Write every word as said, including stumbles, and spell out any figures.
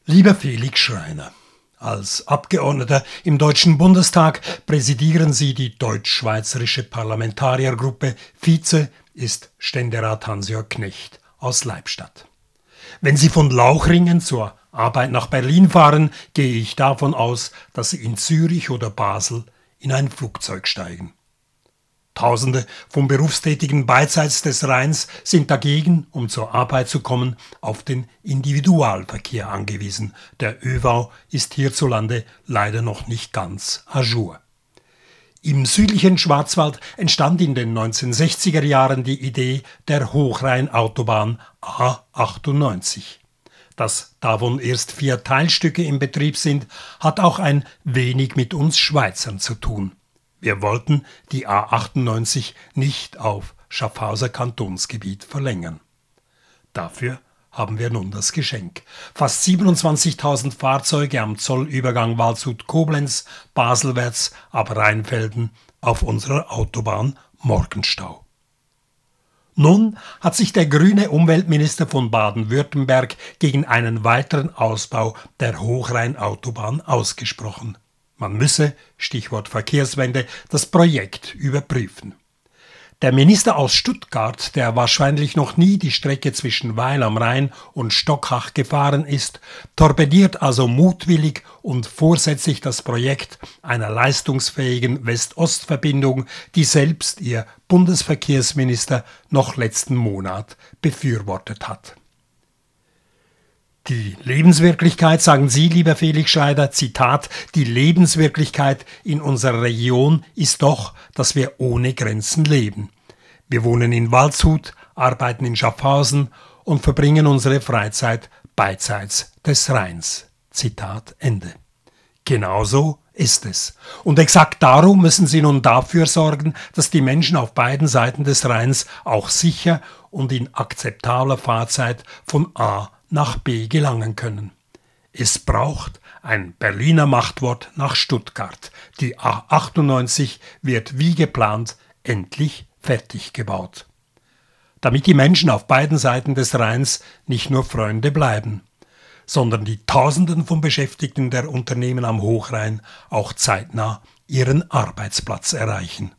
Lieber Felix Schreiner, als Abgeordneter im Deutschen Bundestag präsidieren Sie die deutsch-schweizerische Parlamentariergruppe. Vize ist Ständerat Hans-Jörg Knecht aus Leibstadt. Wenn Sie von Lauchringen zur Arbeit nach Berlin fahren, gehe ich davon aus, dass Sie in Zürich oder Basel in ein Flugzeug steigen. Tausende von Berufstätigen beidseits des Rheins sind dagegen, um zur Arbeit zu kommen, auf den Individualverkehr angewiesen. Der ÖV ist hierzulande leider noch nicht ganz à jour. Im südlichen Schwarzwald entstand in den neunzehnhundertsechziger Jahren die Idee der Hochrheinautobahn A achtundneunzig. Dass davon erst vier Teilstücke in Betrieb sind, hat auch ein wenig mit uns Schweizern zu tun. Wir wollten die A achtundneunzig nicht auf Schaffhauser Kantonsgebiet verlängern. Dafür haben wir nun das Geschenk. Fast siebenundzwanzigtausend Fahrzeuge am Zollübergang Waldshut-Koblenz, baselwärts ab Rheinfelden auf unserer Autobahn Morgenstau. Nun hat sich der grüne Umweltminister von Baden-Württemberg gegen einen weiteren Ausbau der Hochrheinautobahn ausgesprochen. Man müsse, Stichwort Verkehrswende, das Projekt überprüfen. Der Minister aus Stuttgart, der wahrscheinlich noch nie die Strecke zwischen Weil am Rhein und Stockach gefahren ist, torpediert also mutwillig und vorsätzlich das Projekt einer leistungsfähigen West-Ost-Verbindung, die selbst ihr Bundesverkehrsminister noch letzten Monat befürwortet hat. Die Lebenswirklichkeit, sagen Sie, lieber Felix Schreiner, Zitat, die Lebenswirklichkeit in unserer Region ist doch, dass wir ohne Grenzen leben. Wir wohnen in Waldshut, arbeiten in Schaffhausen und verbringen unsere Freizeit beidseits des Rheins. Zitat Ende. Genauso ist es. Und exakt darum müssen Sie nun dafür sorgen, dass die Menschen auf beiden Seiten des Rheins auch sicher und in akzeptabler Fahrzeit von A nach B gelangen können. Es braucht ein Berliner Machtwort nach Stuttgart. Die A achtundneunzig wird wie geplant endlich fertig gebaut. Damit die Menschen auf beiden Seiten des Rheins nicht nur Freunde bleiben, sondern die Tausenden von Beschäftigten der Unternehmen am Hochrhein auch zeitnah ihren Arbeitsplatz erreichen.